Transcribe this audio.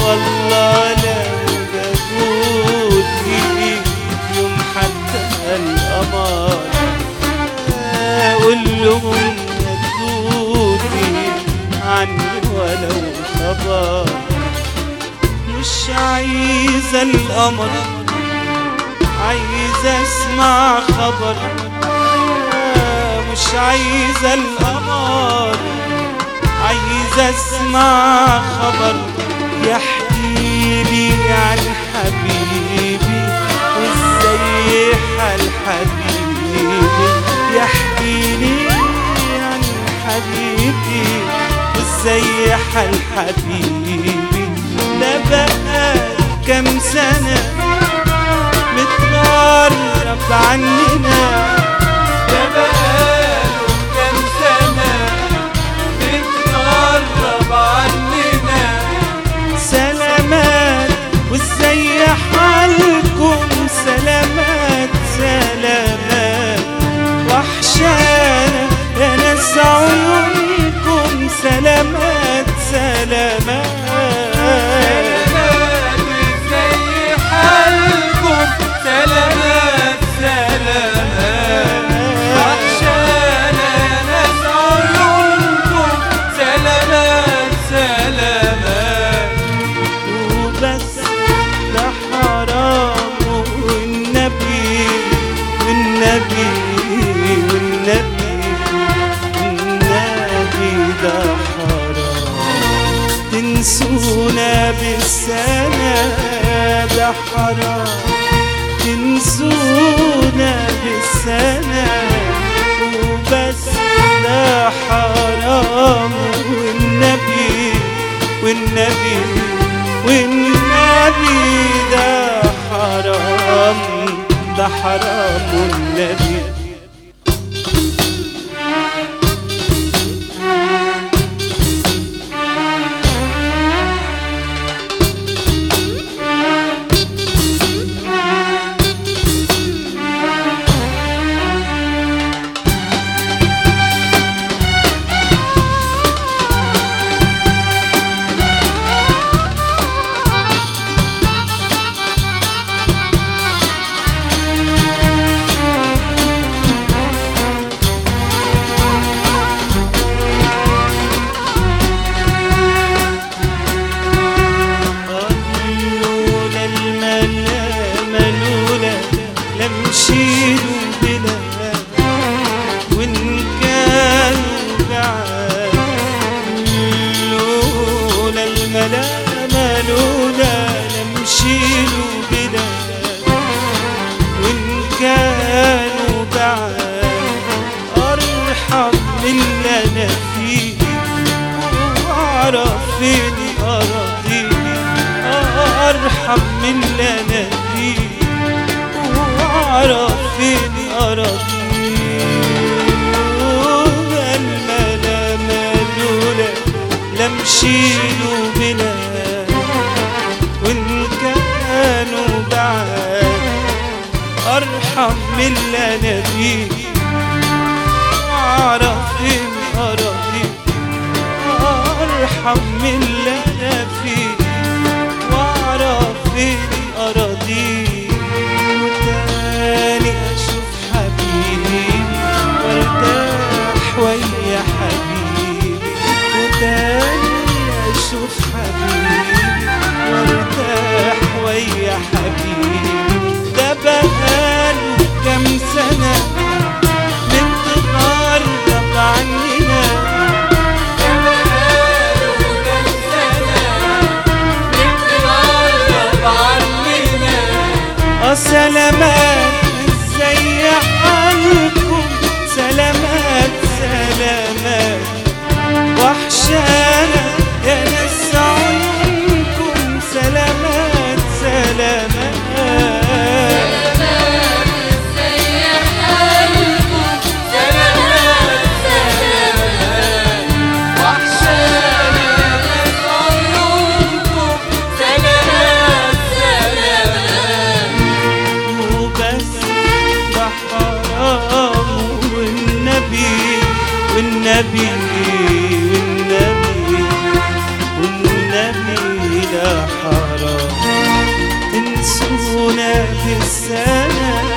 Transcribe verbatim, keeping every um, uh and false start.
والله لو جابولي يوم حتى القمر أقول لهم نادولي عني ولو خبر. مش عايزة القمر، عايزة اسمع خبر. مش عايزة القمر، عايزة اسمع خبر يحكيلي عن حبيبي وازاي حال حبيبي. يحكيلي عن حبيبي وازاي حال حبيبي. ده بقى كام سنة متغرب عننا، ده بقاله كام سنة متغرب عننا. سلامات وازاي حالكم؟ سلامات سلامات وحشانا يا ناس عيونكم. سلامات سلامات سلامات وازاي حالكم؟ سلامات سلامات وحشانا يا ناس عيونكم. سلامات سلامات وبس ده حرام والنبي والنبي والنبي والنبي ده حرام تنسونا بالسنة. ده حرام تنسونا بالسنة وبس. ده حرام والنبي والنبي والنبي ده حرام. ده حرام والنبي. نشيلوا بلا وإن كانوا بعاد. لولا الملامة لولا نمشيلوا بلا وإن كانوا بعاد. أرحم من اللي أنا فيه وأعرف فين أراضيني. أرحم من اللي أنا فيه وأعرف فين أراضيني. الملامة لولا لمشيلوا بلا وإن كانوا بعاد. أرحم من اللي أنا فيه وأعرف فين أراضيني. أرحم من اللي أنا فيه وأعرف فين أراضيني. وتاني أشوف حبيبي وارتاح ويا حبيبي. وتاني أشوف حبيبي وارتاح ويا حبيبي. ده بقاله كام سنة من تغرب عننا. سلامات ازاي حالكم؟ سلامات سلامات وحشانا يا ناس عيونكم. سلامات سلامات وبس ده حرام تنسونا بالسلام